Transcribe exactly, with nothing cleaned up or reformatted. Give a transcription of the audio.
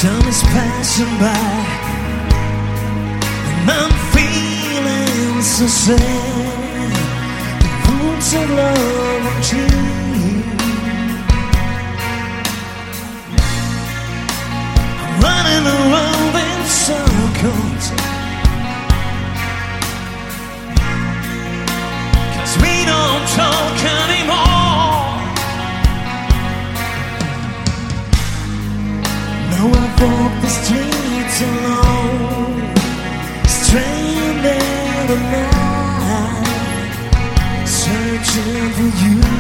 Time is passing by, and I'm feeling so sad. The roots of love are deep. I'm running around in circles, 'cause we don't talk anymore. Now I've walked the streets alone, stranded at night, searching for you.